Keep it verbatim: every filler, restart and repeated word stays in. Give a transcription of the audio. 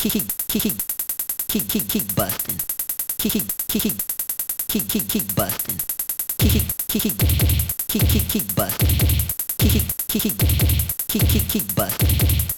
kick kick kick kick kick busting, kick kick kick kick kick kick busting, kick kick kick kick kick kick busting, kick kick kick kick kick kick busting.